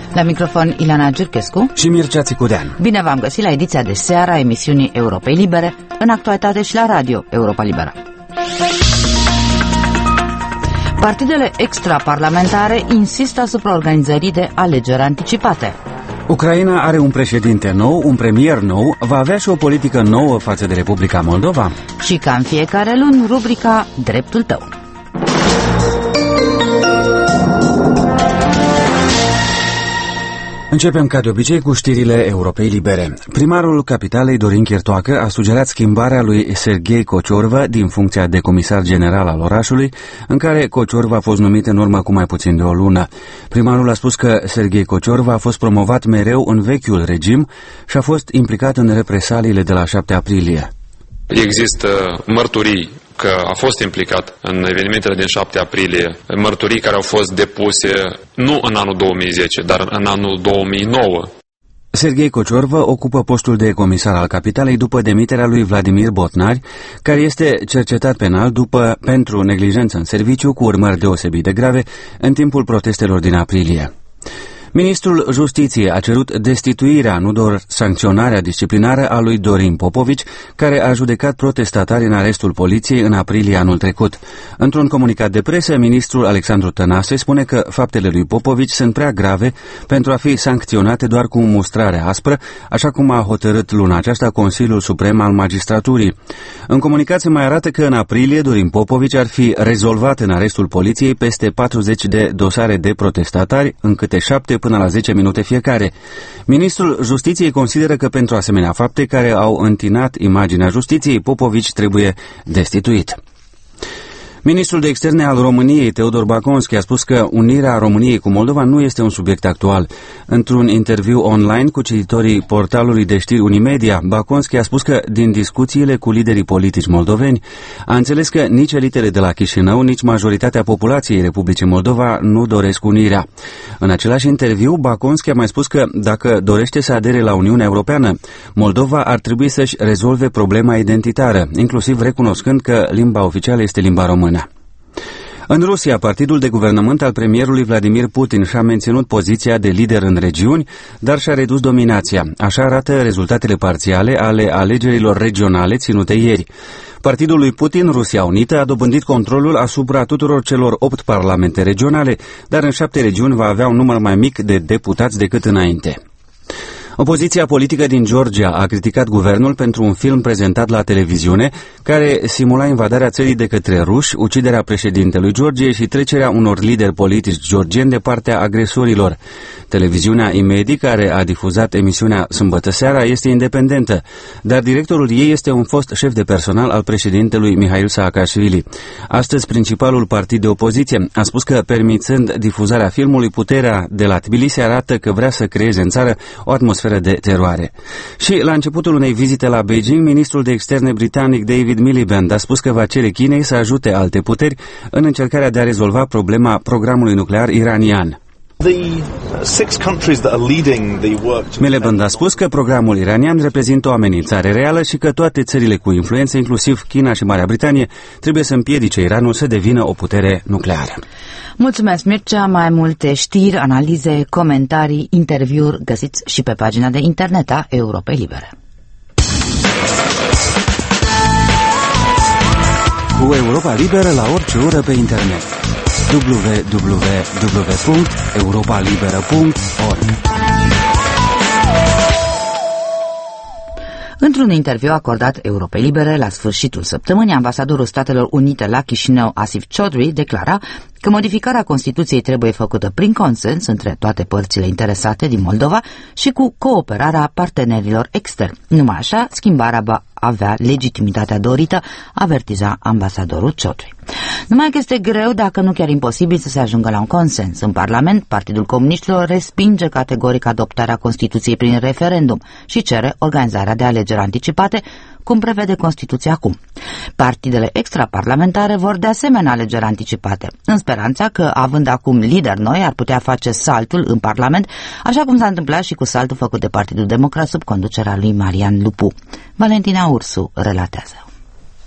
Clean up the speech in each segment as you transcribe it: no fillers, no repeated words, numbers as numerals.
La microfon Ileana Giurchescu și Mircea Țicudean. Bine v-am găsit la ediția de seară a emisiunii Europei Libere, în actualitate și la radio Europa Liberă. Partidele extraparlamentare insistă asupra organizării de alegeri anticipate. Ucraina are un președinte nou, un premier nou, va avea și o politică nouă față de Republica Moldova. Și ca în fiecare luni, rubrica Dreptul tău. Începem ca de obicei cu știrile Europei Libere. Primarul capitalei, Dorin Chirtoacă, a sugerat schimbarea lui Serghei Kociorva din funcția de comisar general al orașului, în care Kociorva a fost numit în urmă cu mai puțin de o lună. Primarul a spus că Serghei Kociorva a fost promovat mereu în vechiul regim și a fost implicat în represaliile de la 7 aprilie. Există mărturii că a fost implicat în evenimentele din 7 aprilie, mărturii care au fost depuse nu în anul 2010, dar în anul 2009. Serghei Kociorva ocupă postul de comisar al capitalei după demiterea lui Vladimir Botnari, care este cercetat penal pentru neglijență în serviciu cu urmări deosebit de grave în timpul protestelor din aprilie. Ministrul Justiției a cerut destituirea, nu doar sancționarea disciplinară a lui Dorin Popovici, care a judecat protestatari în arestul poliției în aprilie anul trecut. Într-un comunicat de presă, ministrul Alexandru Tănase spune că faptele lui Popovici sunt prea grave pentru a fi sancționate doar cu mustrare aspră, așa cum a hotărât luna aceasta Consiliul Suprem al Magistraturii. În comunicat se mai arată că în aprilie Dorin Popovici ar fi rezolvat în arestul poliției peste 40 de dosare de protestatari, în câte 7 până la 10 minute fiecare. Ministrul Justiției consideră că pentru asemenea fapte care au întinat imaginea justiției, Popovici trebuie destituit. Ministrul de Externe al României, Teodor Baconski, a spus că unirea României cu Moldova nu este un subiect actual. Într-un interviu online cu cititorii portalului de știri Unimedia, Baconski a spus că din discuțiile cu liderii politici moldoveni a înțeles că nici elitele de la Chișinău, nici majoritatea populației Republicii Moldova nu doresc unirea. În același interviu, Baconski a mai spus că dacă dorește să adere la Uniunea Europeană, Moldova ar trebui să-și rezolve problema identitară, inclusiv recunoscând că limba oficială este limba română. În Rusia, partidul de guvernământ al premierului Vladimir Putin și-a menținut poziția de lider în regiuni, dar și-a redus dominația. Așa arată rezultatele parțiale ale alegerilor regionale ținute ieri. Partidul lui Putin, Rusia Unită, a dobândit controlul asupra tuturor celor 8 parlamente regionale, dar în 7 regiuni va avea un număr mai mic de deputați decât înainte. Opoziția politică din Georgia a criticat guvernul pentru un film prezentat la televiziune care simula invadarea țării de către ruși, uciderea președintelui Georgiei și trecerea unor lideri politici georgieni de partea agresorilor. Televiziunea Imedi, care a difuzat emisiunea sâmbătă seara, este independentă, dar directorul ei este un fost șef de personal al președintelui Mihail Saakashvili. Astăzi, principalul partid de opoziție a spus că, permițând difuzarea filmului, puterea de la Tbilisi arată că vrea să creeze în țară o atmosferă de teroare. Și la începutul unei vizite la Beijing, ministrul de externe britanic David Miliband a spus că va cere Chinei să ajute alte puteri în încercarea de a rezolva problema programului nuclear iranian. Miliband a spus că programul iranian reprezintă o amenințare reală și că toate țările cu influență, inclusiv China și Marea Britanie, trebuie să împiedice Iranul să devină o putere nucleară. Mulțumesc, Mircea. Mai multe știri, analize, comentarii, interviuri găsiți și pe pagina de internet a Europei Libere. Cu Europa Liberă la orice oră pe internet. www.europalibera.org. Într-un interviu acordat Europei Libere la sfârșitul săptămânii, ambasadorul Statelor Unite la Chișinău, Asif Chaudhry, declara că modificarea Constituției trebuie făcută prin consens între toate părțile interesate din Moldova și cu cooperarea partenerilor externi. Numai așa, schimbarea va avea legitimitatea dorită, avertiza ambasadorul Chaudhry. Numai că este greu, dacă nu chiar imposibil, să se ajungă la un consens. În Parlament, Partidul Comuniștilor respinge categoric adoptarea Constituției prin referendum și cere organizarea de alegeri anticipate, cum prevede Constituția acum. Partidele extraparlamentare vor de asemenea alegeri anticipate, în speranța că, având acum lideri noi, ar putea face saltul în Parlament, așa cum s-a întâmplat și cu saltul făcut de Partidul Democrat sub conducerea lui Marian Lupu. Valentina Ursu relatează.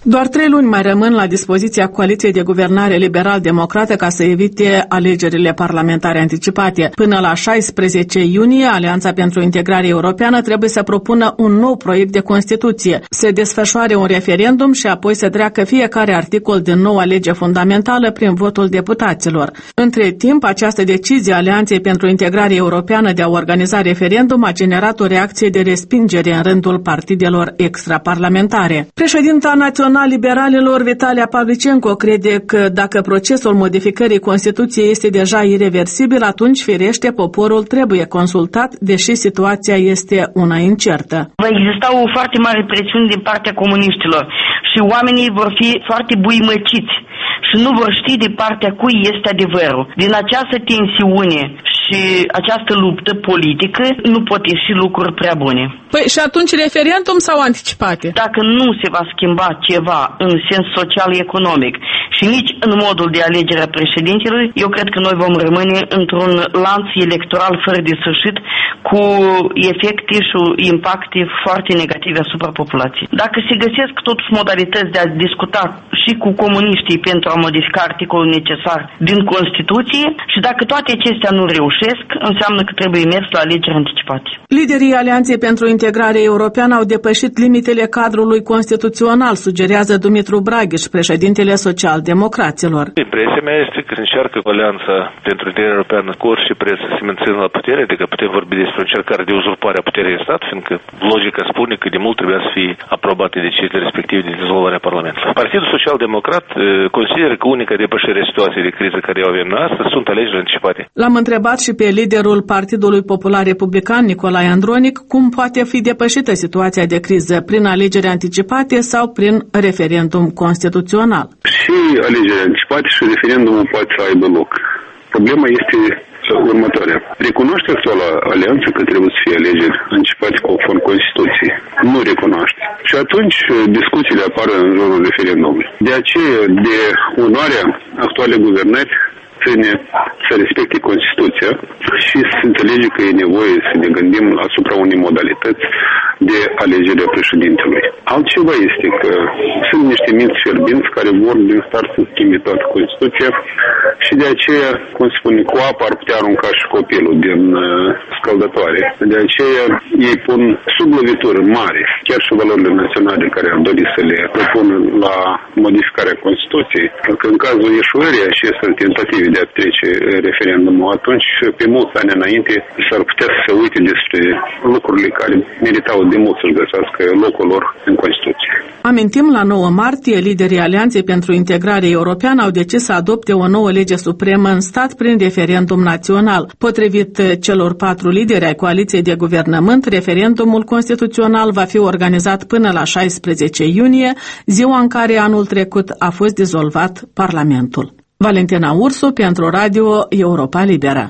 Doar 3 luni mai rămân la dispoziția coaliției de guvernare liberal-democrată ca să evite alegerile parlamentare anticipate. Până la 16 iunie, Alianța pentru Integrare Europeană trebuie să propună un nou proiect de Constituție, să desfășoare un referendum și apoi să treacă fiecare articol din noua lege fundamentală prin votul deputaților. Între timp, această decizie a Alianței pentru Integrare Europeană de a organiza referendum a generat o reacție de respingere în rândul partidelor extraparlamentare. Președinta națională liberalilor, Vitalia Pavlicenko, crede că dacă procesul modificării Constituției este deja ireversibil, atunci, firește, poporul trebuie consultat, deși situația este una incertă. Va exista o foarte mare presiune din partea comuniștilor și oamenii vor fi foarte buimăciți și nu vor ști de partea cui este adevărul. Din această tensiune și această luptă politică nu pot ieși lucruri prea bune. Păi și atunci referendum sau anticipate? Dacă nu se va schimba ceva în sens social-economic și nici în modul de alegere a președintelui, eu cred că noi vom rămâne într-un lanț electoral fără de sfârșit cu efecte și impacte foarte negative asupra populației. Dacă se găsesc totuși modalități de a discuta și cu comuniștii pentru a modifica articolul necesar din Constituție și dacă toate acestea nu reușesc, înseamnă că trebuie mers la alegeri anticipate. Liderii Alianței pentru Integrare Europeană au depășit limitele cadrului constituțional, sugerează Dumitru Braghiș, președintele social-democraților. Impresia mea este că încearcă Alianța pentru Integrare Europeană cu orice preț să se mențină la putere, adică putem vorbi despre o încercare de uzurpare a puterii în stat, fiindcă logica spune că de mult trebuia să fie aprobate deciziile respective de dizolvarea Parlamentului. Partidul Social-Democrat consideră că unica depășire a situației de criză care o avem noi astăzi sunt alegeri anticipate. L-am întrebat și pe liderul Partidului Popular Republican, Nicolae Andronic, cum poate fi depășită situația de criză, prin alegeri anticipate sau prin referendum constituțional. Și alegeri anticipate și referendumul poate să aibă loc. Problema este următoarea. Recunoaște actuala alianță că trebuie să fie alegeri anticipate conform Constituției? Nu recunoaște. Și atunci discuțiile apar în jurul referendumului. De aceea, de onoarea actualei guvernări, ține să respecte Constituția și să înțelege că e nevoie să ne gândim asupra unei modalități de alegere a președintelui. Altceva este că sunt niște minți fierbinți care vor din start să schimbe toată Constituția și de aceea, cum se spune, cu apă ar putea arunca și copilul din scăldătoare. De aceea ei pun sub lovitură mare, chiar și valorile naționale care ar dori să le propună la modificarea Constituției, că în cazul ieșuirii acestor tentative de a trece referendumul, atunci, pe mulți ani înainte, s-ar putea să se uite despre lucrurile care meritau de mult să-și găsească locul lor în Constituție. Amintim, la 9 martie, liderii Alianței pentru Integrare Europeană au decis să adopte o nouă lege supremă în stat prin referendum național. Potrivit celor 4 lideri ai coaliției de guvernământ, referendumul constituțional va fi organizat până la 16 iunie, ziua în care anul trecut a fost dizolvat Parlamentul. Valentina Ursu pentru Radio Europa Liberă.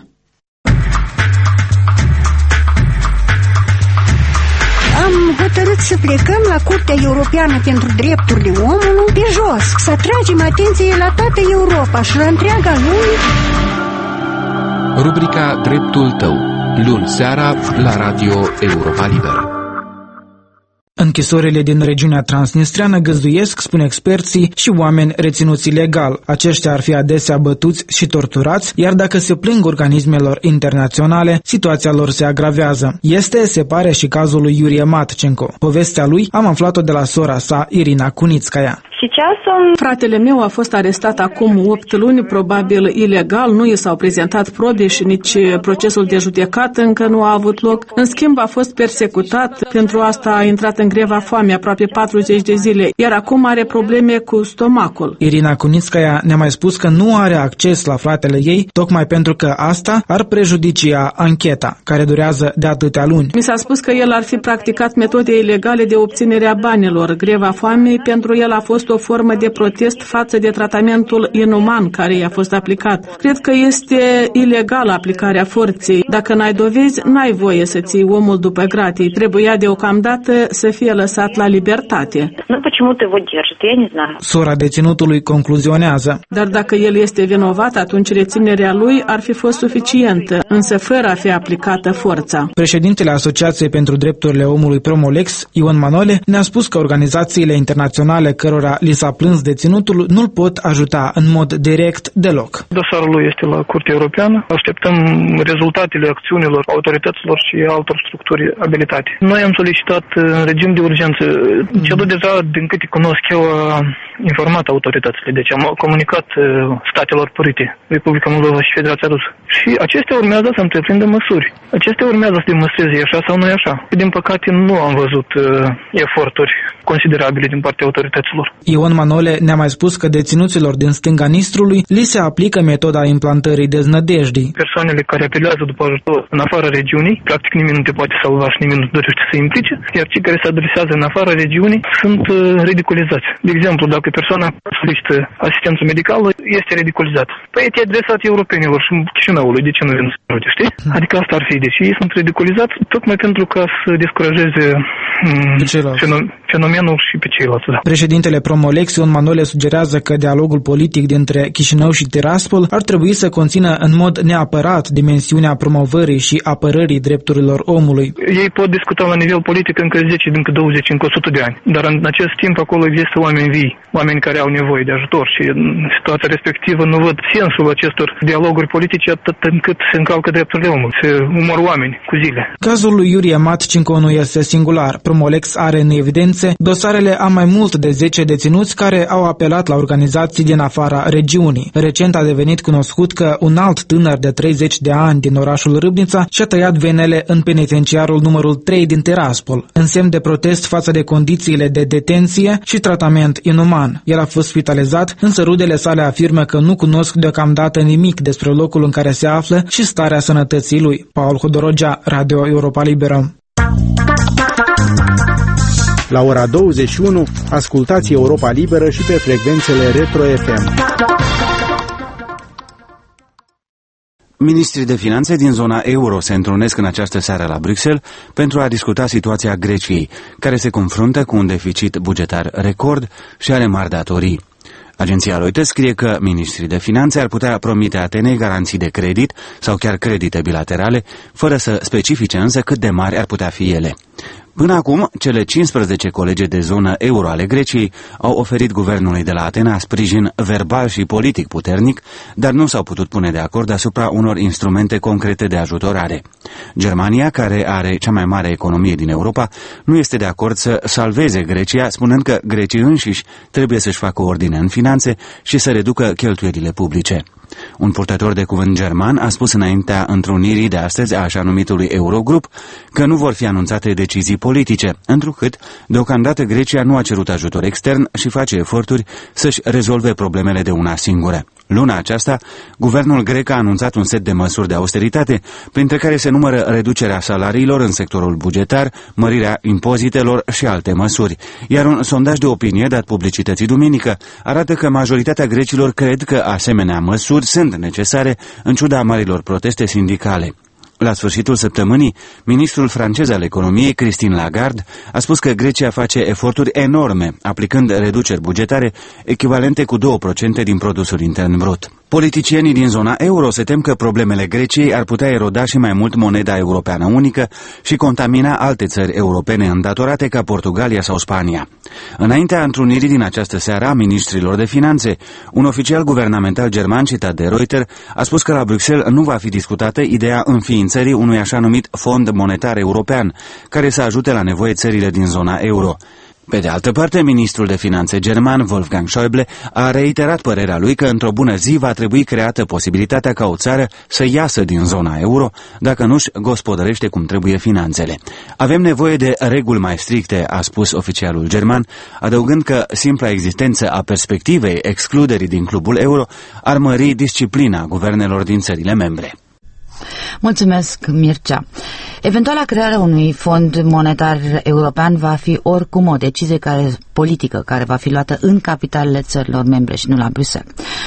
Am hotărât să plecăm la Curtea Europeană pentru Drepturile Omului pe jos, să atragem atenție la toată Europa și la întreaga lume. Rubrica Dreptul tău, luni seara la Radio Europa Liberă. Închisorile din regiunea transnistreană găzduiesc, spun experții, și oameni reținuți ilegal. Aceștia ar fi adesea bătuți și torturați, iar dacă se plâng organismelor internaționale, situația lor se agravează. Este, se pare, și cazul lui Iurie Matcenko. Povestea lui am aflat-o de la sora sa, Irina Kunitskaya. Fratele meu a fost arestat acum 8 luni, probabil ilegal, nu i s-au prezentat probe și nici procesul de judecată încă nu a avut loc. În schimb, a fost persecutat, pentru asta a intrat în greva foamei aproape 40 de zile, iar acum are probleme cu stomacul. Irina Kunitskaya ne-a mai spus că nu are acces la fratele ei, tocmai pentru că asta ar prejudicia ancheta, care durează de atâtea luni. Mi s-a spus că el ar fi practicat metode ilegale de obținere a banilor. Greva foamei pentru el a fost o formă de protest față de tratamentul inuman care i-a fost aplicat. Cred că este ilegală aplicarea forței. Dacă n-ai dovezi, n-ai voie să ții omul după gratii. Trebuia deocamdată să fie lăsat la libertate. почему ты его держит, я не знаю. Sora deținutului concluzionează. Dar dacă el este vinovat, atunci reținerea lui ar fi fost suficientă, însă fără a fi aplicată forța. Președintele Asociației pentru Drepturile Omului Promolex, Ion Manole, ne-a spus că organizațiile internaționale cărora li s-a plâns deținutul nu-l pot ajuta în mod direct deloc. Dosarul lui este la Curtea Europeană. Așteptăm rezultatele acțiunilor autorităților și altor structuri abilitate. Noi am solicitat în regim de urgență. CEDU deja, din câte cunosc eu, a informat autoritățile. Deci am comunicat statelor părite, Republica Moldova și Federația Rusă. Și acestea urmează să întreprindă măsuri. Acestea urmează să demonstreze așa sau nu e așa. Din păcate nu am văzut eforturi considerabile din partea autorităților. Ion Manole ne-a mai spus că deținuților din stânga Nistrului li se aplică metoda implantării deznădejdii. Persoanele care apelează după ajutor în afara regiunii, practic nimeni nu te poate salva și nimeni nu dorește să implice, iar cei care se adresează în afara regiunii sunt ridiculizați. De exemplu, dacă persoana solicită asistență medicală, este ridiculizat. Păi te-ai adresat europenilor și Chișinăului, de ce nu vin să ajute, știi? Adică asta ar fi, deci ei sunt ridiculizați tocmai pentru ca să descurajeze fenomenul și pe ceilalți. Da. Președintele Promolex, Ion Manole, sugerează că dialogul politic dintre Chișinău și Tiraspol ar trebui să conțină în mod neapărat dimensiunea promovării și apărării drepturilor omului. Ei pot discuta la nivel politic încă 10, încă 20, încă 100 de ani, dar în acest timp acolo există oameni vii, oameni care au nevoie de ajutor și în situația respectivă nu văd sensul acestor dialoguri politice atât încât se încalcă drepturile omului, se umor oameni cu zile. Cazul lui Iurie Matcinco nu este singular. Promolex are în evidențe dosarele a mai mult de 10 deținuți care au apelat la organizații din afara regiunii. Recent a devenit cunoscut că un alt tânăr de 30 de ani din orașul Râbnița și-a tăiat venele în penitenciarul numărul 3 din Tiraspol, în semn de protest față de condițiile de detenție și tratament inuman. El a fost spitalizat, însă rudele sale afirmă că nu cunosc deocamdată nimic despre locul în care se află și starea sănătății lui. Paul Hodorogea, Radio Europa Liberă. La ora 21, ascultați Europa Liberă și pe frecvențele Retro FM. Ministrii de finanțe din zona euro se întrunesc în această seară la Bruxelles pentru a discuta situația Greciei, care se confruntă cu un deficit bugetar record și are mari datorii. Agenția Reuters scrie că ministrii de finanțe ar putea promite Atenei garanții de credit sau chiar credite bilaterale, fără să specifice însă cât de mari ar putea fi ele. Până acum, cele 15 colege de zonă euro ale Greciei au oferit guvernului de la Atena sprijin verbal și politic puternic, dar nu s-au putut pune de acord asupra unor instrumente concrete de ajutorare. Germania, care are cea mai mare economie din Europa, nu este de acord să salveze Grecia, spunând că grecii înșiși trebuie să-și facă ordine în finanțe și să reducă cheltuielile publice. Un purtător de cuvânt german a spus înaintea întrunirii de astăzi a așa numitului Eurogrup că nu vor fi anunțate decizii politice, întrucât deocamdată Grecia nu a cerut ajutor extern și face eforturi să-și rezolve problemele de una singură. Luna aceasta, guvernul grec a anunțat un set de măsuri de austeritate, printre care se numără reducerea salariilor în sectorul bugetar, mărirea impozitelor și alte măsuri. Iar un sondaj de opinie dat publicității duminică arată că majoritatea grecilor cred că asemenea măsuri sunt necesare în ciuda marilor proteste sindicale. La sfârșitul săptămânii, ministrul francez al economiei, Christine Lagarde, a spus că Grecia face eforturi enorme, aplicând reduceri bugetare echivalente cu 2% din produsul intern brut. Politicienii din zona euro se tem că problemele Greciei ar putea eroda și mai mult moneda europeană unică și contamina alte țări europene îndatorate ca Portugalia sau Spania. Înaintea întrunirii din această seară a ministrilor de finanțe, un oficial guvernamental german citat de Reuters a spus că la Bruxelles nu va fi discutată ideea înființării unui așa numit fond monetar european, care să ajute la nevoie țările din zona euro. Pe de altă parte, ministrul de finanțe german, Wolfgang Schäuble, a reiterat părerea lui că într-o bună zi va trebui creată posibilitatea ca o țară să iasă din zona euro dacă nu-și gospodărește cum trebuie finanțele. Avem nevoie de reguli mai stricte, a spus oficialul german, adăugând că simpla existență a perspectivei excluderii din clubul euro ar mări disciplina guvernelor din țările membre. Mulțumesc, Mircea. Eventuala crearea unui fond monetar european va fi oricum o decizie politică care va fi luată în capitalele țărilor membre și nu la Bruxelles.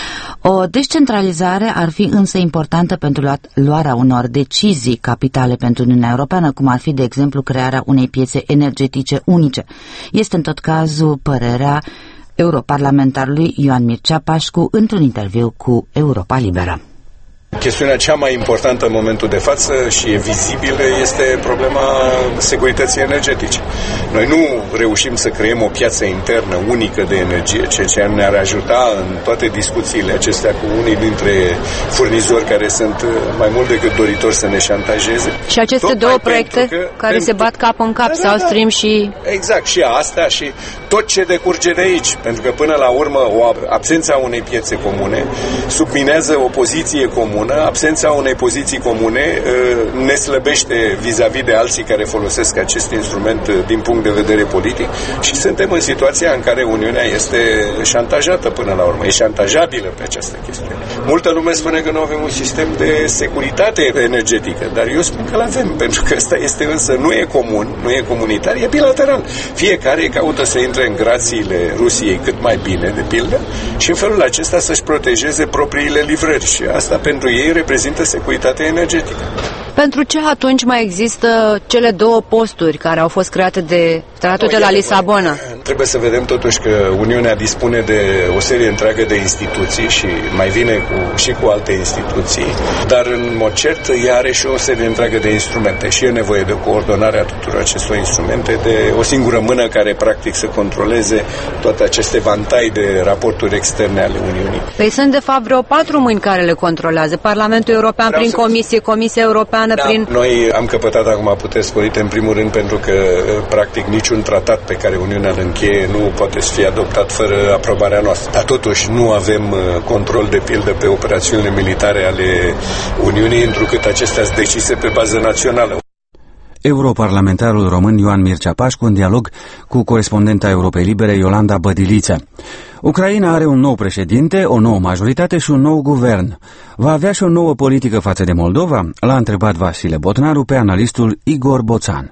O descentralizare ar fi însă importantă pentru luarea unor decizii capitale pentru Uniunea Europeană, cum ar fi, de exemplu, crearea unei piețe energetice unice. Este în tot cazul părerea europarlamentarului Ioan Mircea Pașcu într-un interviu cu Europa Liberă. Chestiunea cea mai importantă în momentul de față și e vizibilă este problema securității energetice. Noi nu reușim să creăm o piață internă unică de energie, ceea ce ne-ar ajuta în toate discuțiile acestea cu unii dintre furnizori care sunt mai mult decât doritori să ne șantajeze. Și aceste două proiecte care se bat cap în cap, South Stream și... Exact, și asta și tot ce decurge de aici, pentru că până la urmă absența unei piețe comune subminează o poziție comună. Absența unei poziții comune ne slăbește vis-a-vis de alții care folosesc acest instrument din punct de vedere politic și suntem în situația în care Uniunea este șantajată până la urmă. E șantajabilă pe această chestiune. Multă lume spune că nu avem un sistem de securitate energetică, dar eu spun că l-avem, pentru că ăsta este însă nu e comun, nu e comunitar, e bilateral. Fiecare caută să intre în grațiile Rusiei cât mai bine, de pildă, și în felul acesta să-și protejeze propriile livrări și asta pentru ei reprezintă securitatea energetică. Pentru ce atunci mai există cele două posturi care au fost create de Tratatul de la Lisabona? Trebuie să vedem totuși că Uniunea dispune de o serie întreagă de instituții și mai vine și cu alte instituții, dar în mod cert ea are și o serie întreagă de instrumente și e nevoie de o coordonare a tuturor acestor instrumente, de o singură mână care practic să controleze toate aceste vantai de raporturi externe ale Uniunii. Păi sunt de fapt vreo 4 mâini care le controlează. Parlamentul European prin Comisie, Comisia Europeană prin... Noi am căpătat acum puteri sporite în primul rând pentru că practic niciun tratat pe care Uniunea îl încheie nu poate să fie adoptat fără aprobarea noastră. Dar totuși nu avem control de pildă pe operațiunile militare ale Uniunii, întrucât acestea sunt decise pe bază națională. Europarlamentarul român Ioan Mircea Pașcu în dialog cu corespondenta Europei Libere Iolanda Bădiliță. Ucraina are un nou președinte, o nouă majoritate și un nou guvern. Va avea și o nouă politică față de Moldova? L-a întrebat Vasile Botnaru pe analistul Igor Boțan.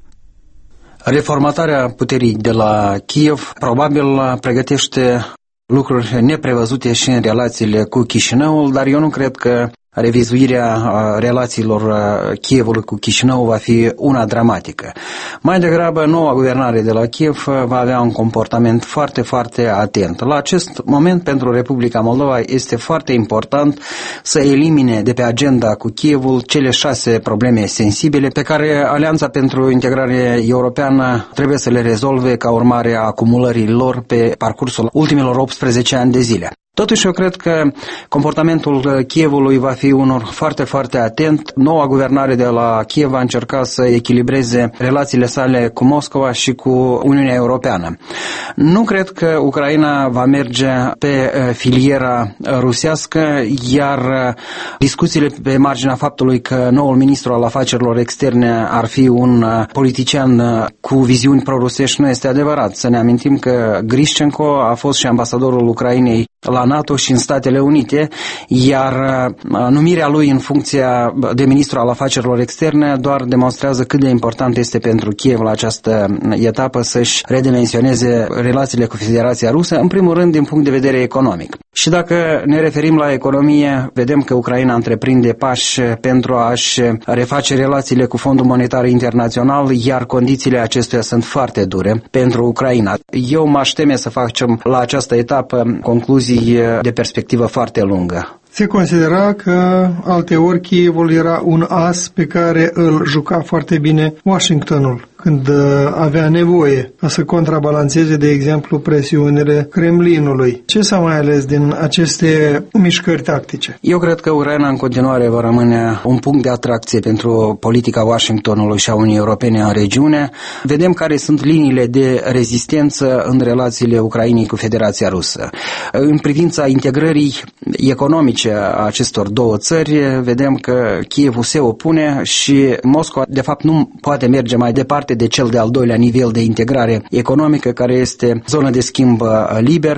Reformatarea puterii de la Kiev probabil pregătește lucruri neprevăzute și în relațiile cu Chișinăul, dar eu nu cred că revizuirea relațiilor Kievului cu Chișinău va fi una dramatică. Mai degrabă, noua guvernare de la Kiev va avea un comportament foarte, foarte atent. La acest moment, pentru Republica Moldova, este foarte important să elimine de pe agenda cu Kievul cele 6 probleme sensibile pe care Alianța pentru Integrare Europeană trebuie să le rezolve ca urmare a acumulării lor pe parcursul ultimilor 18 ani de zile. Totuși, eu cred că comportamentul Kievului va fi unul foarte, foarte atent. Noua guvernare de la Kiev va încerca să echilibreze relațiile sale cu Moscova și cu Uniunea Europeană. Nu cred că Ucraina va merge pe filiera rusească, iar discuțiile pe marginea faptului că noul ministru al afacerilor externe ar fi un politician cu viziuni prorusești nu este adevărat. Să ne amintim că Grișcenko a fost și ambasadorul Ucrainei la NATO și în Statele Unite, iar numirea lui în funcția de ministru al afacerilor externe doar demonstrează cât de important este pentru Kiev la această etapă să-și redimensioneze relațiile cu Federația Rusă, în primul rând din punct de vedere economic. Și dacă ne referim la economie, vedem că Ucraina întreprinde pași pentru a-și reface relațiile cu Fondul Monetar Internațional, iar condițiile acestuia sunt foarte dure pentru Ucraina. Eu m-aș teme să facem la această etapă concluzii de perspectivă foarte lungă. Se considera că alteori Kievul era un as pe care îl juca foarte bine Washingtonul când avea nevoie să contrabalanceze, de exemplu, presiunile Kremlinului. Ce s-a mai ales din aceste mișcări tactice? Eu cred că Ucraina în continuare va rămâne un punct de atracție pentru politica Washingtonului și a Uniunii Europene în regiune. Vedem care sunt liniile de rezistență în relațiile Ucrainei cu Federația Rusă. În privința integrării economice a acestor două țări, vedem că Kievul se opune și Moscova, de fapt, nu poate merge mai departe de cel de-al doilea nivel de integrare economică, care este zona de schimb liber.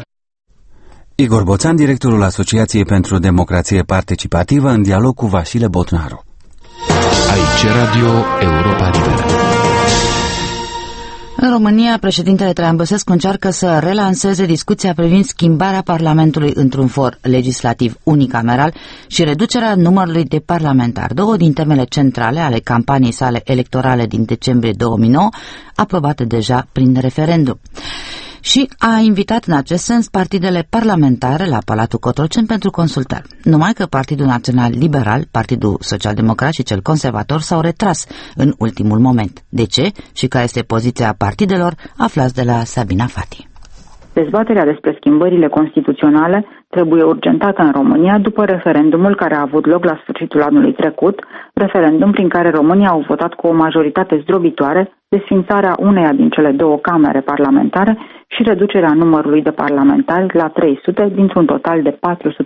Igor Boțan, directorul Asociației pentru Democrație Participativă, în dialog cu Vasile Botnaru. Aici Radio Europa Liberă. În România, președintele Traian Băsescu încearcă să relanseze discuția privind schimbarea Parlamentului într-un for legislativ unicameral și reducerea numărului de parlamentari, două din temele centrale ale campaniei sale electorale din decembrie 2009, aprobate deja prin referendum. Și a invitat în acest sens partidele parlamentare la Palatul Cotroceni pentru consultări. Numai că Partidul Național Liberal, Partidul Social-Democrat și cel Conservator s-au retras în ultimul moment. De ce și care este poziția partidelor, aflați de la Sabina Fati. Dezbaterea despre schimbările constituționale trebuie urgentată în România după referendumul care a avut loc la sfârșitul anului trecut, referendum prin care românii au votat cu o majoritate zdrobitoare desființarea uneia din cele două camere parlamentare și reducerea numărului de parlamentari la 300 dintr-un total de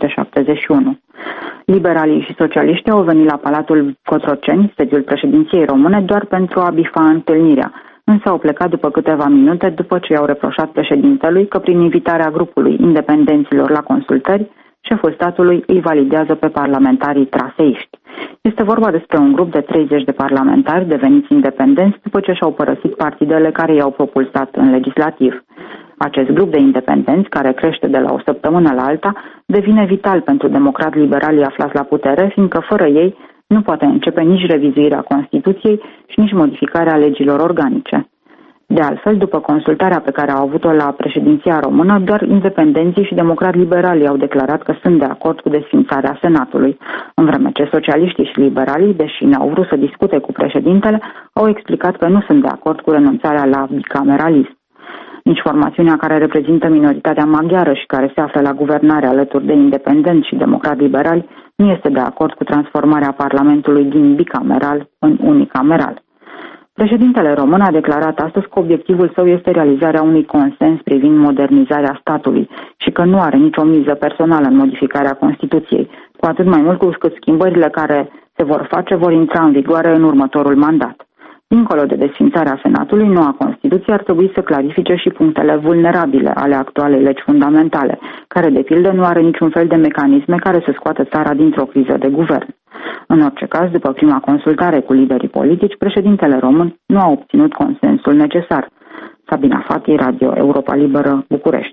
471. Liberalii și socialiștii au venit la Palatul Cotroceni, sediul președinției române, doar pentru a bifa întâlnirea, însă au plecat după câteva minute după ce i-au reproșat președintelui că prin invitarea grupului independenților la consultări, șeful statului îi validează pe parlamentarii traseiști. Este vorba despre un grup de 30 de parlamentari deveniți independenți după ce și-au părăsit partidele care i-au propulsat în legislativ. Acest grup de independenți, care crește de la o săptămână la alta, devine vital pentru democrat-liberalii aflați la putere, fiindcă fără ei nu poate începe nici revizuirea Constituției și nici modificarea legilor organice. De altfel, după consultarea pe care au avut-o la președinția română, doar independenții și democrat-liberalii au declarat că sunt de acord cu desființarea Senatului, în vreme ce socialiștii și liberalii, deși n-au vrut să discute cu președintele, au explicat că nu sunt de acord cu renunțarea la bicameralism. Nici formațiunea care reprezintă minoritatea maghiară și care se află la guvernare alături de independenți și democrat-liberali nu este de acord cu transformarea Parlamentului din bicameral în unicameral. Președintele român a declarat astăzi că obiectivul său este realizarea unui consens privind modernizarea statului și că nu are nicio miză personală în modificarea Constituției, cu atât mai mult cu cât schimbările care se vor face vor intra în vigoare în următorul mandat. Dincolo de desființarea Senatului, noua Constituție ar trebui să clarifice și punctele vulnerabile ale actualei legi fundamentale, care de pildă nu are niciun fel de mecanisme care să scoată țara dintr-o criză de guvern. În orice caz, după prima consultare cu liderii politici, președintele român nu a obținut consensul necesar. Sabina Fati, Radio Europa Liberă, București.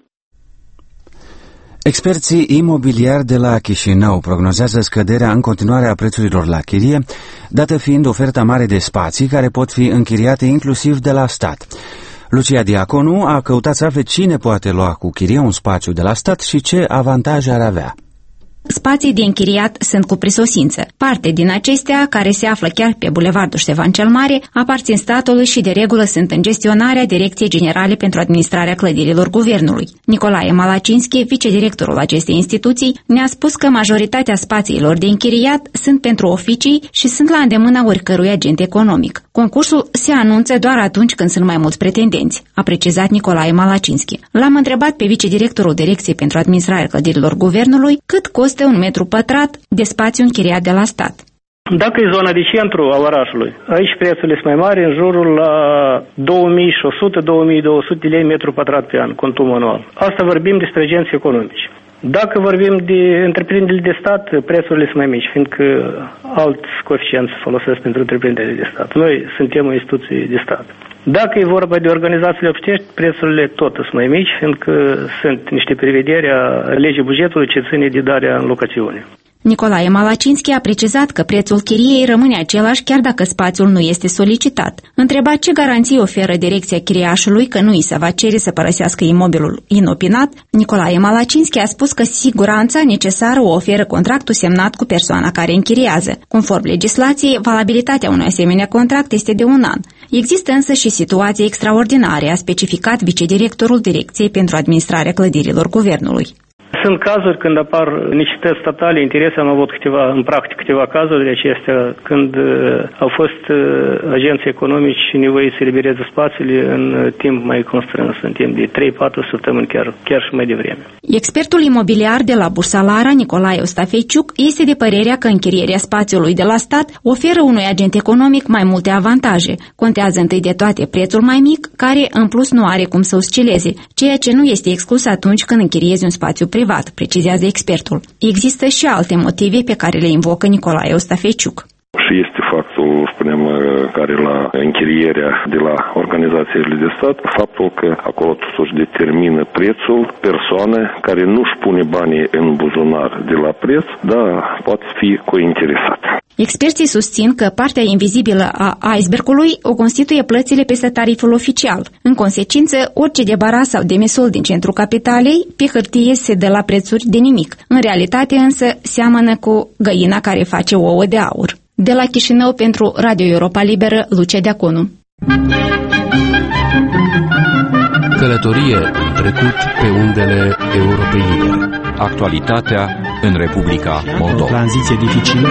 Experții imobiliari de la Chișinău prognozează scăderea în continuare a prețurilor la chirie, dată fiind oferta mare de spații care pot fi închiriate inclusiv de la stat. Lucia Diaconu a căutat să afle cine poate lua cu chirie un spațiu de la stat și ce avantaje ar avea. Spații de închiriat sunt cu prisosință. Parte din acestea, care se află chiar pe Bulevardul Ștefan cel Mare, aparțin statului și de regulă sunt în gestionarea Direcției Generale pentru Administrarea Clădirilor Guvernului. Nicolae Malacinski, vicedirectorul acestei instituții, ne-a spus că majoritatea spațiilor de închiriat sunt pentru oficii și sunt la îndemâna oricărui agent economic. Concursul se anunță doar atunci când sunt mai mulți pretendenți, a precizat Nicolae Malacinski. L-am întrebat pe vicedirectorul Direcției pentru Administrarea Clădirilor Guvernului cât costă un metru pătrat de spațiu închiriat de la stat. Dacă e zona de centru a orașului, aici prețurile sunt mai mari, în jurul la 2600-2200 de lei metru pătrat pe an, contum anual. Asta vorbim despre agenți economici. Dacă vorbim de întreprinderile de stat, prețurile sunt mai mici, fiindcă alți coeficienți folosesc pentru întreprinderile de stat. Noi suntem o instituție de stat. Dacă e vorba de organizațiile obștești, prețurile tot sunt mai mici, fiindcă sunt niște prevederi a legii bugetului ce ține de darea în locațiune. Nicolae Malacinski a precizat că prețul chiriei rămâne același chiar dacă spațiul nu este solicitat. Întrebat ce garanții oferă direcția chiriașului că nu îi se va cere să părăsească imobilul inopinat, Nicolae Malacinski a spus că siguranța necesară o oferă contractul semnat cu persoana care închiriază. Conform legislației, valabilitatea unui asemenea contract este de 1 an. Există însă și situații extraordinare, a specificat vicedirectorul Direcției pentru Administrarea Clădirilor Guvernului. Sunt cazuri când apar necesități statale, interese, am avut în practic câteva cazuri de acestea, când au fost agenții economici nevoiți să elibereze spațiile în timp mai constrâns, în timp de 3-4 săptămâni, chiar și mai devreme. Expertul imobiliar de la Bursa Lara, Nicolae Ostafeiciuc, este de părerea că închirierea spațiului de la stat oferă unui agent economic mai multe avantaje. Contează întâi de toate prețul mai mic, care în plus nu are cum să oscileze, ceea ce nu este exclus atunci când închiriezi un spațiu privat, precizează expertul. Există și alte motive pe care le invocă Nicolae Ostafeiciuc. Și este factul, spunem, care la închirierea de la organizațiile de stat, faptul că acolo totuși determină prețul persoane care nu-și pune banii în buzunar de la preț, dar poate fi cointeresată. Experții susțin că partea invizibilă a icebergului o constituie plățile peste tariful oficial. În consecință, orice debaras sau demisol din centrul capitalei, pe hârtie se dă la prețuri de nimic. În realitate însă seamănă cu găina care face ouă de aur. De la Chișinău pentru Radio Europa Liberă, Lucia Deaconu. Călătorie în trecut pe undele Europei Libere. Actualitatea în Republica Moldova. O tranziție dificilă.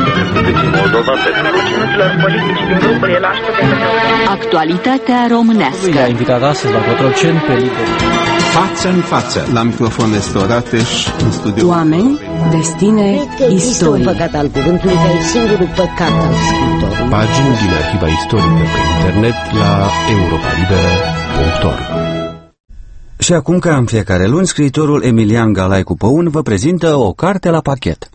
Actualitatea românească. I-a invitat astăzi la Cotroceni pe Liber. Față în față. La microfon este Orateș, în studio. Oameni, destine, istorie. Păcat al cuvântului, că e singurul păcat al scriitorului. Pagini din arhiva istorică pe internet la europalibera.org. Și acum, ca în fiecare luni, scriitorul Emilian Galaicu Păun vă prezintă o carte la pachet.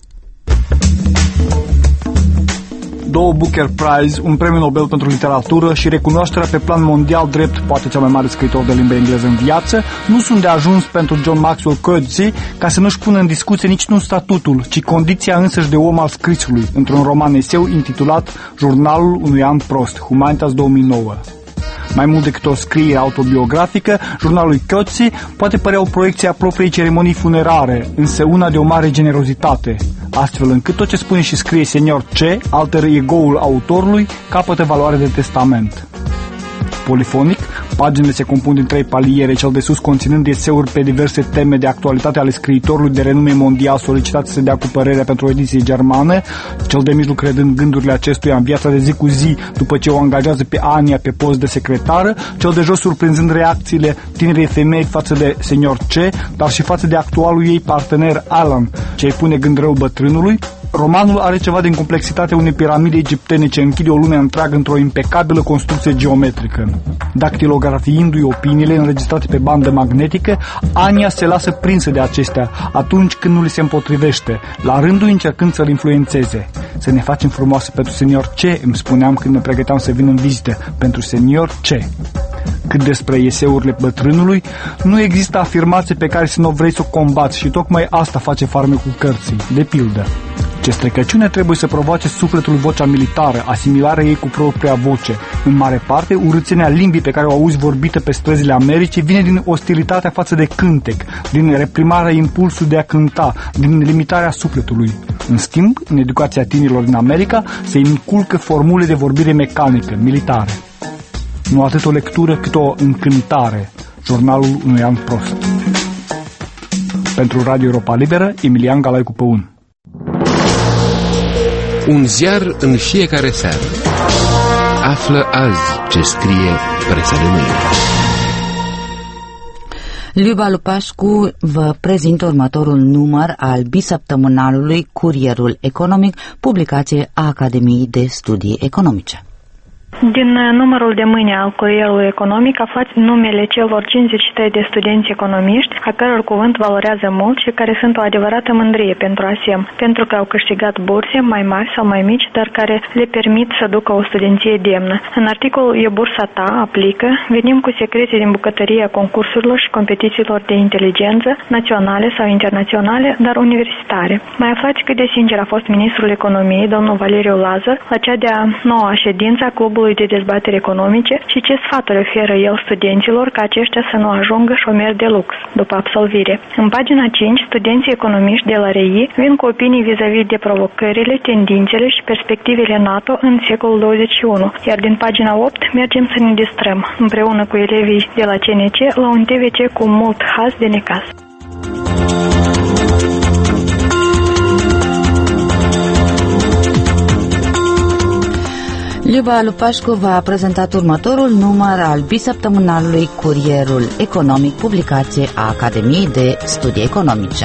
2 Booker Prize, un premiu Nobel pentru literatură și recunoașterea pe plan mondial drept poate cel mai mare scriitor de limba engleză în viață, nu sunt de ajuns pentru John Maxwell Coetzee ca să nu-și pună în discuție nici nu statutul, ci condiția însăși de om al scrisului, într-un roman eseu intitulat Jurnalul unui an prost, Humanitas 2009. Mai mult decât o scriere autobiografică, jurnalul lui Coetzee poate părea o proiecție a propriei ceremonii funerare, însă una de o mare generozitate, astfel încât tot ce spune și scrie senior C, alter ego-ul autorului, capătă valoare de testament. Polifonic, paginile se compun din 3 paliere, cel de sus conținând eseuri pe diverse teme de actualitate ale scriitorului de renume mondial solicitat să se dea cu părerea pentru o ediție germană, cel de mijloc redând gândurile acestuia în viața de zi cu zi după ce o angajează pe Ania pe post de secretară, cel de jos surprinzând reacțiile tinerei femei față de senior C, dar și față de actualul ei partener Alan, ce îi pune gând rău bătrânului. Romanul are ceva din complexitatea unei piramide egiptene ce închide o lume întreagă într-o impecabilă construcție geometrică. Dactilografiindu-i opiniile înregistrate pe bandă magnetică, Ania se lasă prinsă de acestea atunci când nu li se împotrivește, la rândul încercând să-l influențeze. Să ne facem frumoase pentru senior C, îmi spuneam când mă pregăteam să vin în vizită, pentru senior C. Cât despre eseurile bătrânului, nu există afirmație pe care să nu vrei să o combați și tocmai asta face farmecul cărții, de pildă. Ce strecăciune trebuie să provoace sufletul vocea militară, asimilarea ei cu propria voce. În mare parte, urâțenia limbii pe care o auzi vorbită pe străzile Americii vine din ostilitatea față de cântec, din reprimarea impulsului de a cânta, din limitarea sufletului. În schimb, în educația tinerilor din America, se inculcă formule de vorbire mecanică, militare. Nu atât o lectură, cât o încântare. Jurnalul unui an prost. Pentru Radio Europa Liberă, Emilian Galaicu Păun. Un ziar în fiecare seară. Află azi ce scrie presa de mâine. Liuba Lupașcu vă prezintă următorul număr al bisăptămânalului Curierul Economic, publicație a Academiei de Studii Economice. Din numărul de mâine al Curierului Economic aflați numele celor 53 de studenți economiști, a căror cuvânt valorează mult și care sunt o adevărată mândrie pentru ASEM, pentru că au câștigat burse mai mari sau mai mici, dar care le permit să ducă o studenție demnă. În articolul E bursa ta, aplică, venim cu secrete din bucătăria concursurilor și competițiilor de inteligență, naționale sau internaționale, dar universitare. Mai aflați cât de sincer a fost ministrul economiei, domnul Valeriu Lazar, la cea de-a 9-a ședință a Clubului de dezbateri economice și ce sfaturi oferă el studenților ca aceștia să nu ajungă șomeri de lux după absolvire. În pagina 5, studenții economiști de la REI vin cu opinii vis-a-vis de provocările, tendințele și perspectivele NATO în secolul 21, iar din pagina 8 mergem să ne distrăm împreună cu elevii de la CNC la un TVC cu mult haz de necaz. Liuba Lupașcu v-a prezentat următorul număr al bisăptămânalului Curierul Economic, publicație a Academiei de Studii Economice.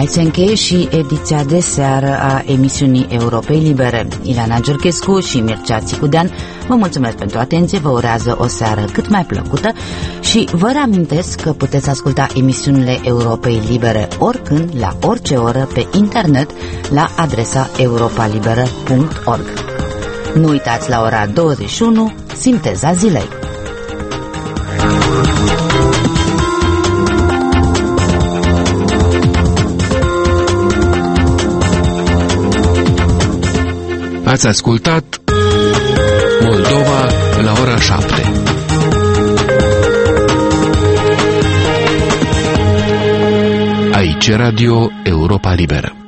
Aici se încheie și ediția de seară a emisiunii Europei Libere. Ileana Giurchescu și Mircea Țicudean vă mulțumesc pentru atenție, vă urează o seară cât mai plăcută și vă reamintesc că puteți asculta emisiunile Europei Libere oricând, la orice oră, pe internet, la adresa europalibera.org. Nu uitați, la ora 21, Sinteza Zilei. Ați ascultat Moldova la ora 7. Aici Radio Europa Liberă.